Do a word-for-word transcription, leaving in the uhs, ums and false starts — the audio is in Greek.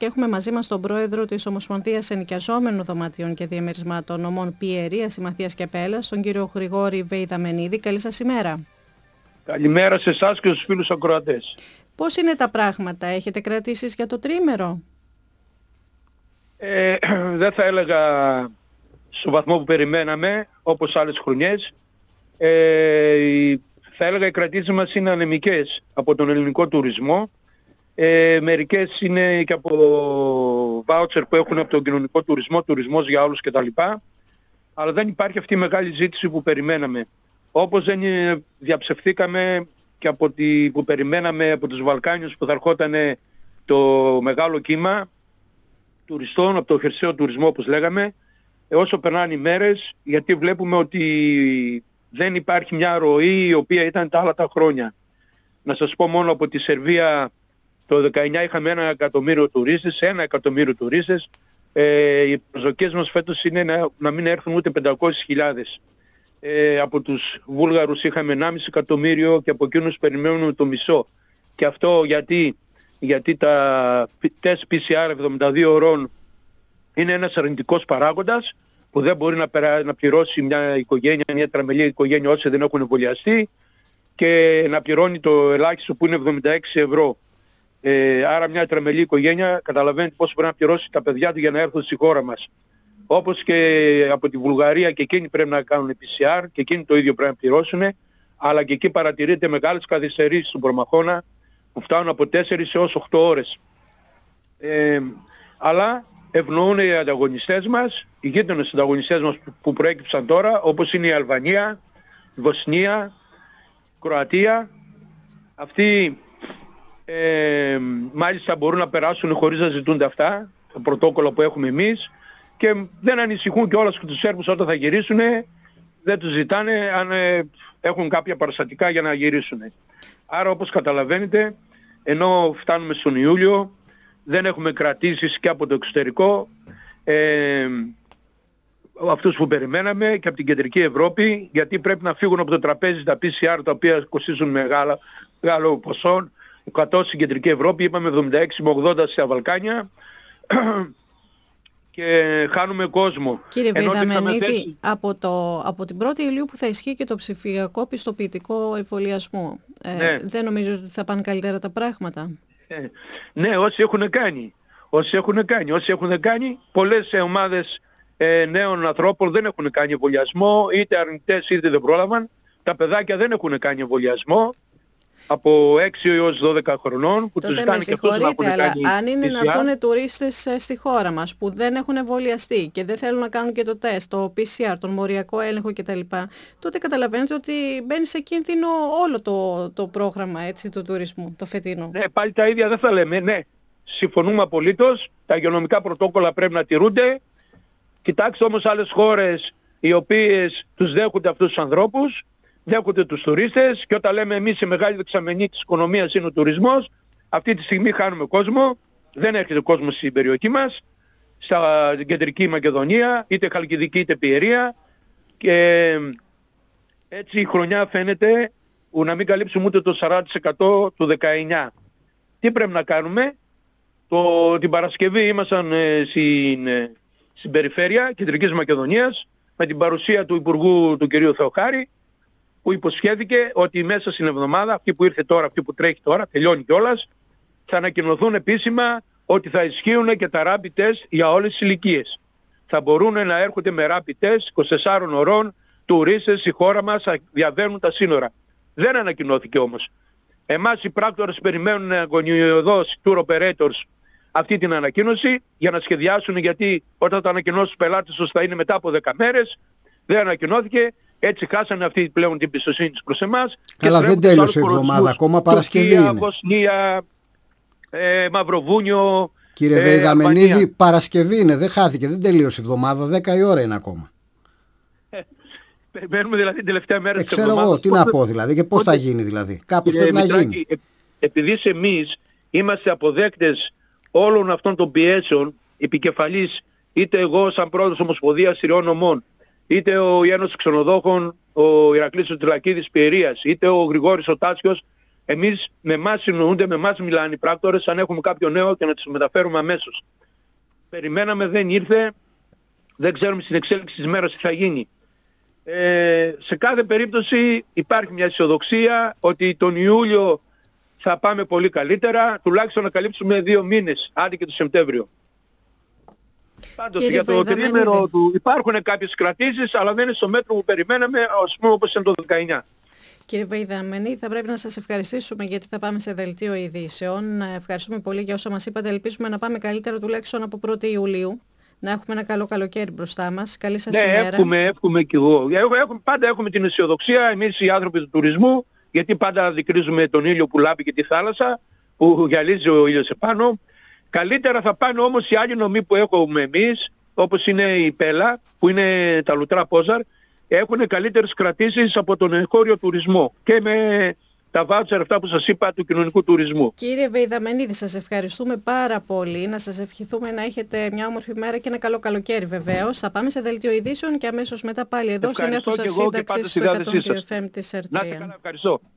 και έχουμε μαζί μας τον πρόεδρο της Ομοσπονδίας Ενοικιαζόμενων Δωματίων και Διαμερισμάτων Ομών Πιερία, Συμμαθίας και Πέλας, τον κύριο Γρηγόρη Βεϊδαμενίδη. Καλή σας ημέρα. Καλημέρα σε εσάς και στους φίλους ακροατές. Πώς είναι τα πράγματα, έχετε κρατήσεις για το τρίμερο? Ε, δεν θα έλεγα στο βαθμό που περιμέναμε, όπως άλλες χρονιές. Ε, θα έλεγα οι κρατήσεις μας είναι ανεμικές από τον ελληνικό τουρισμό. Ε, μερικές είναι και από βάουτσερ που έχουν από τον κοινωνικό τουρισμό, τουρισμός για όλους κτλ. Αλλά δεν υπάρχει αυτή η μεγάλη ζήτηση που περιμέναμε. Όπως δεν διαψευθήκαμε και από τη, που περιμέναμε από τους Βαλκάνιους που θα ερχόταν το μεγάλο κύμα τουριστών, από το χερσαίο τουρισμό όπως λέγαμε, ε, όσο περνάνε οι μέρες, γιατί βλέπουμε ότι δεν υπάρχει μια ροή η οποία ήταν τα άλλα τα χρόνια. Να σας πω μόνο από τη Σερβία το δεκαεννιά είχαμε ένα εκατομμύριο τουρίστες, ένα εκατομμύριο τουρίστες. Ε, οι προσδοκίες μας φέτος είναι να, να μην έρθουν ούτε πεντακόσιες χιλιάδες. Ε, από τους Βούλγαρους είχαμε ενάμιση εκατομμύριο και από εκείνους περιμένουμε το μισό. Και αυτό γιατί, γιατί τα τεστ πι σι αρ εβδομήντα δύο ωρών είναι ένας αρνητικός παράγοντας που δεν μπορεί να, περά, να πληρώσει μια οικογένεια, μια τραμελή οικογένεια όσοι δεν έχουν εμβολιαστεί και να πληρώνει το ελάχιστο που είναι εβδομήντα έξι ευρώ. Ε, άρα μια τραμελή οικογένεια καταλαβαίνετε πόσο πρέπει να πληρώσει τα παιδιά του για να έρθουν στη χώρα μας. Όπως και από τη Βουλγαρία και εκείνοι πρέπει να κάνουν πι σι αρ και εκείνοι το ίδιο πρέπει να πληρώσουν, αλλά και εκεί παρατηρείται μεγάλες καθυστερήσεις του προμαχώνα που φτάνουν από τέσσερις έως οκτώ ώρες. Ε, αλλά ευνοούν οι ανταγωνιστές μας, οι γείτονες ανταγωνιστές μας που προέκυψαν τώρα, όπως είναι η Αλβανία, η Βοσνία, η Κροατία. Αυτοί ε, μάλιστα μπορούν να περάσουν χωρίς να ζητούνται αυτά, το πρωτόκολλο που έχουμε εμείς, και δεν ανησυχούν κιόλας και τους Σέρβους όταν θα γυρίσουν, δεν τους ζητάνε αν ε, έχουν κάποια παραστατικά για να γυρίσουν. Άρα όπως καταλαβαίνετε, ενώ φτάνουμε στον Ιούλιο, δεν έχουμε κρατήσεις και από το εξωτερικό, ε, αυτούς που περιμέναμε και από την κεντρική Ευρώπη, γιατί πρέπει να φύγουν από το τραπέζι τα πι σι αρ τα οποία κοστίζουν μεγάλα, μεγάλο ποσό, εκατό στην κεντρική Ευρώπη, είπαμε εβδομήντα έξι με ογδόντα στα Βαλκάνια και χάνουμε κόσμο. Κύριε Βεϊδαμενίδη, από, το, από την πρώτη Ιουλίου που θα ισχύει και το ψηφιακό πιστοποιητικό εμβολιασμού, ε, ναι. δεν νομίζω ότι θα πάνε καλύτερα τα πράγματα? Ε, ναι, όσοι έχουν κάνει. Όσοι έχουν κάνει. Όσοι έχουν κάνει, πολλές ομάδες ε, νέων ανθρώπων δεν έχουν κάνει εμβολιασμό, είτε αρνητές είτε δεν πρόλαβαν. Τα παιδάκια δεν έχουν κάνει εμβολιασμό από έξι έως δώδεκα χρονών που τότε τους κάνει και αυτούς να έχουν αλλά κάνει αν είναι πι σι αρ. να έρθουν τουρίστες στη χώρα μας που δεν έχουν εμβολιαστεί και δεν θέλουν να κάνουν και το τεστ, το πι σι αρ, τον μοριακό έλεγχο κτλ., τότε καταλαβαίνετε ότι μπαίνει σε κίνδυνο όλο το, το πρόγραμμα έτσι, του τουρισμού, το φετινό. Ναι, πάλι τα ίδια δεν θα λέμε. Ναι, συμφωνούμε απολύτως. Τα υγειονομικά πρωτόκολλα πρέπει να τηρούνται. Κοιτάξτε όμως άλλες χώρες οι οποίες τους δέχονται αυτούς τους ανθρώπους, δέχονται τους τουρίστες, και όταν λέμε εμείς η μεγάλη δεξαμενή της οικονομίας είναι ο τουρισμός, αυτή τη στιγμή χάνουμε κόσμο, δεν έρχεται κόσμος στην περιοχή μας, στα κεντρική Μακεδονία, είτε Χαλκιδική είτε Πιερία, και έτσι η χρονιά φαίνεται που να μην καλύψουμε ούτε το σαράντα τοις εκατό του δεκαεννιά. Τι πρέπει να κάνουμε? Το, την Παρασκευή ήμασταν ε, στην, ε, στην περιφέρεια Κεντρικής Μακεδονίας με την παρουσία του Υπουργού του κ. Θεοχάρη, που υποσχέθηκε ότι μέσα στην εβδομάδα, αυτή που ήρθε τώρα, αυτή που τρέχει τώρα, τελειώνει κιόλας, θα ανακοινωθούν επίσημα ότι θα ισχύουν και τα rapid test για όλες τις ηλικίες. Θα μπορούν να έρχονται με rapid test είκοσι τεσσάρων ωρών τουρίστες στη χώρα μας, θα διαβαίνουν τα σύνορα. Δεν ανακοινώθηκε όμως. Εμάς οι πράκτορες περιμένουν αγωνιωδώς tour operators αυτή την ανακοίνωση για να σχεδιάσουν, γιατί όταν το ανακοινώσουν τους πελάτες τους θα είναι μετά από δέκα μέρες. Δεν ανακοινώθηκε. Έτσι χάσανε αυτή πλέον την εμπιστοσύνη τους προς εμάς. Καλά, δεν τέλειωσε η εβδομάδα ακόμα, Παρασκευή είναι. Βοσνία, ε, Μαυροβούνιο. Κύριε ε, Βεϊδαμενίδη, Αλβανία. Παρασκευή είναι, δεν χάθηκε, δεν τελείωσε η εβδομάδα, δέκα η ώρα είναι ακόμα. Ε, περιμένουμε δηλαδή την τελευταία μέρα ε, της εβδομάδας. Ξέρω εγώ, τι να πω δηλαδή και πώς θα γίνει δηλαδή. Κάπως πρέπει να γίνει. Ε, επειδή εμείς είμαστε αποδέκτες όλων αυτών των πιέσεων, επικεφαλής, είτε εγώ σαν πρόεδρος Ομοσπονδίας Συριών Ομών, είτε ο Γιάννος Ξενοδόχων, ο Ηρακλής ο Τυλακίδης Πιερίας, είτε ο Γρηγόρης ο Τάσιος, Εμείς με εμάς συνοούνται, με εμάς μιλάνε οι πράκτορες, αν έχουμε κάποιο νέο και να τις μεταφέρουμε αμέσως. Περιμέναμε, δεν ήρθε, δεν ξέρουμε στην εξέλιξη της μέρας τι θα γίνει. Ε, σε κάθε περίπτωση υπάρχει μια αισιοδοξία ότι τον Ιούλιο θα πάμε πολύ καλύτερα, τουλάχιστον να καλύψουμε δύο μήνες, άντε και το Σεπτέμβριο. Πάντως Κύριε για το τρίμηνο του υπάρχουν κάποιες κρατήσεις, αλλά δεν είναι στο μέτρο που περιμέναμε, ας πούμε όπως είναι το δεκαεννιά. Κύριε Βεϊδαμένη, θα πρέπει να σας ευχαριστήσουμε γιατί θα πάμε σε δελτίο ειδήσεων. Ευχαριστούμε πολύ για όσα μας είπατε. Ελπίζουμε να πάμε καλύτερα τουλάχιστον από πρώτη Ιουλίου. Να έχουμε ένα καλό καλοκαίρι μπροστά μας. Καλή σας ναι, ημέρα. Ναι, εύχομαι, εύχομαι κι εγώ. Έχουμε, πάντα έχουμε την αισιοδοξία εμείς οι άνθρωποι του τουρισμού, γιατί πάντα δικρίζουμε τον ήλιο που λάμπει και τη θάλασσα, που γυαλίζει ο ήλιος επάνω. Καλύτερα θα πάνε όμως οι άλλοι νομοί που έχουμε εμείς, όπως είναι η Πέλα, που είναι τα Λουτρά Πόζαρ, έχουν καλύτερες κρατήσεις από τον εγχώριο τουρισμό και με τα βάουτσερ αυτά που σας είπα του κοινωνικού τουρισμού. Κύριε Βεϊδαμενίδη, σας ευχαριστούμε πάρα πολύ. Να σας ευχηθούμε να έχετε μια όμορφη μέρα και ένα καλό καλοκαίρι βεβαίως. Θα πάμε σε δελτίο ειδήσεων και αμέσως μετά πάλι εδώ στην αίθουσα σύνταξης στο εκατόν δύο εφ εμ της Ερτρία. Να είστε καλά, ευχαριστώ.